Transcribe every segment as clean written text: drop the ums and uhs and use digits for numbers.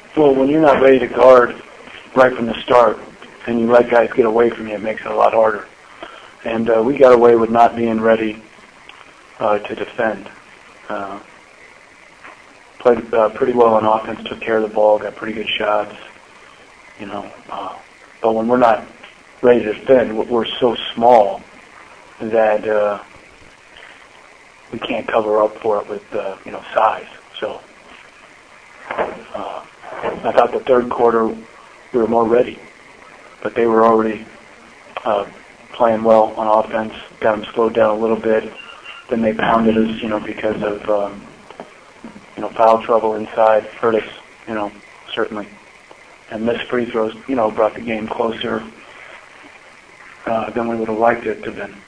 Well, when you're not ready to guard right from the start and you let guys get away from you, it makes it a lot harder. And we got away with not being ready to defend. Played pretty well on offense, took care of the ball, got pretty good shots, but when we're not ready to defend, we're so small that we can't cover up for it with size. So I thought the third quarter we were more ready, but they were already playing well on offense, got them slowed down a little bit. Then they pounded us, because of foul trouble inside, hurt us, certainly. And missed free throws, brought the game closer than we would have liked it to have been.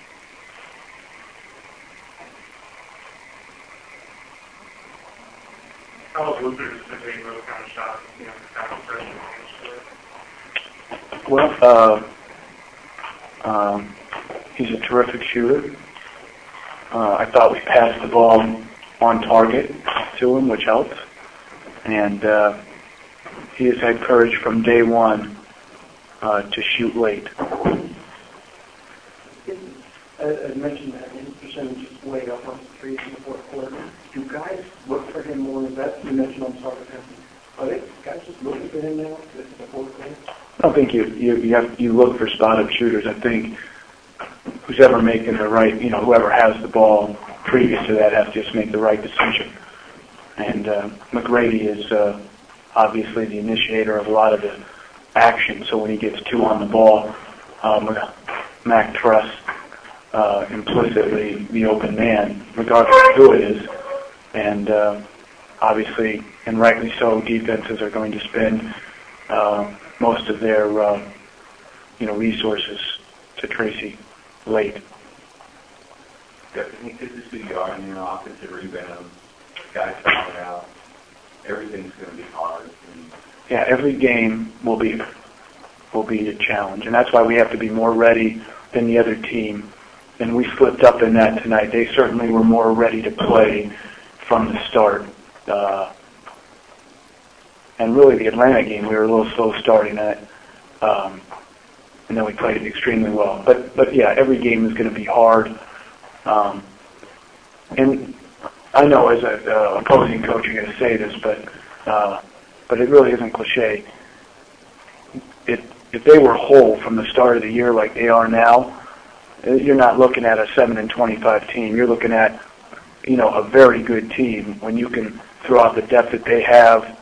How was Luther taking those kind of shots, kind of pressure? Well, he's a terrific shooter. I thought we passed the ball on target to him, which helps. And he has had courage from day one to shoot late. As mentioned, that his percentage is way up on the threes in the fourth quarter. Do guys look for him more? That you mentioned on target passing. Are they guys just looking for him now? This is the fourth quarter. I don't think you look for spot-up shooters. I think who's ever making the right, whoever has the ball previous to that has to just make the right decision. And McGrady is obviously the initiator of a lot of the action. So when he gets two on the ball, Mac trusts implicitly the open man, regardless of who it is. And obviously, and rightly so, defenses are going to spend most of their resources to Tracy late. Definitely, this is who you are in your offensive rebound. Guys falling out. Everything's going to be hard. Yeah, every game will be a challenge, and that's why we have to be more ready than the other team. And we slipped up in that tonight. They certainly were more ready to play from the start. And really, the Atlanta game, we were a little slow starting it, and then we played it extremely well. But yeah, every game is going to be hard. And I know as an opposing coach you're going to say this, but it really isn't cliche. If they were whole from the start of the year like they are now, you're not looking at a 7-25 team. You're looking at, a very good team when you can throw out the depth that they have,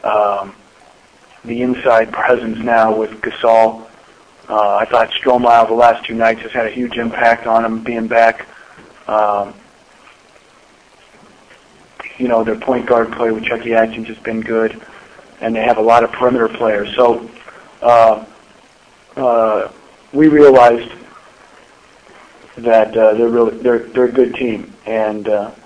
the inside presence now with Gasol. I thought Strohmeyer the last two nights has had a huge impact on him being back. Their point guard play with Chucky Atkins has been good, and they have a lot of perimeter players. So we realized that they're a good team, and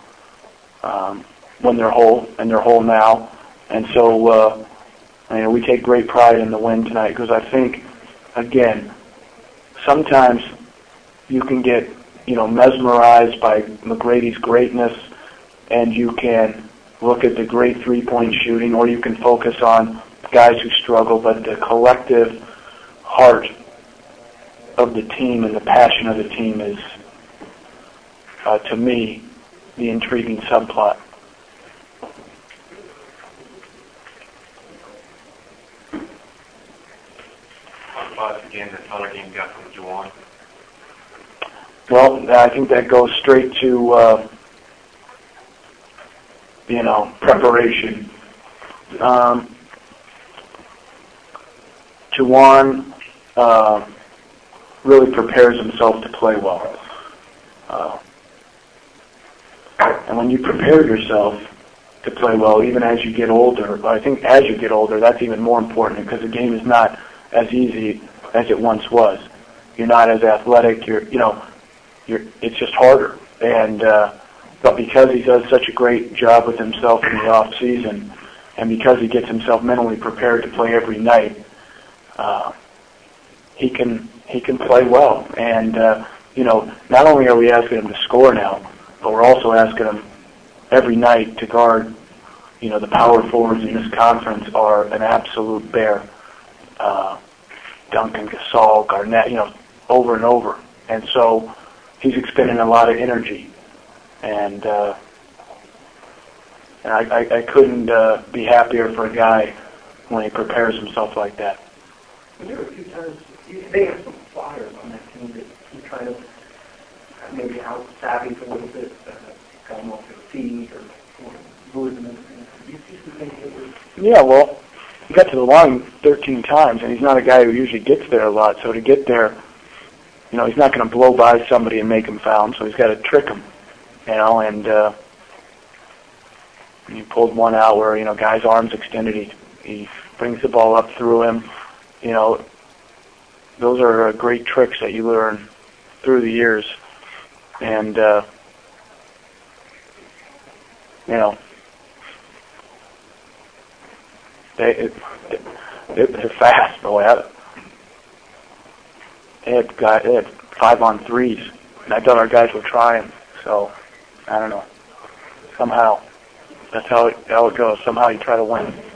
when they're whole, and they're whole now, and so we take great pride in the win tonight because I think, again, sometimes you can get mesmerized by McGrady's greatness, and you can look at the great three-point shooting, or you can focus on guys who struggle, but the collective heart of the team and the passion of the team is, to me, the intriguing subplot. Again, the color game got from Juwan. Well, I think that goes straight to preparation. Juwan really prepares himself to play well. And when you prepare yourself to play well, even as you get older, I think as you get older, that's even more important because the game is not as easy as it once was. You're not as athletic. It's just harder. And but because he does such a great job with himself in the off season, and because he gets himself mentally prepared to play every night, he can play well. And not only are we asking him to score now, but we're also asking him every night to guard the power forwards in this conference are an absolute bear. Duncan, Gasol, Garnett, over and over. And so he's expending a lot of energy. And I couldn't be happier for a guy when he prepares himself like that. There were a few times, they have some flyers on that team that you try to maybe out savvy a little bit, got them off their feet or lure them in. Do you see some things that were... Yeah, well, he got to the line 13 times, and he's not a guy who usually gets there a lot. So to get there, he's not going to blow by somebody and make him foul him, so he's got to trick him, and he pulled one out where, guy's arms extended, he brings the ball up through him. Those are great tricks that you learn through the years. And, they're fast, boy. They had 5-on-3s, and I thought our guys were trying. So, I don't know. Somehow, that's how it goes. Somehow you try to win.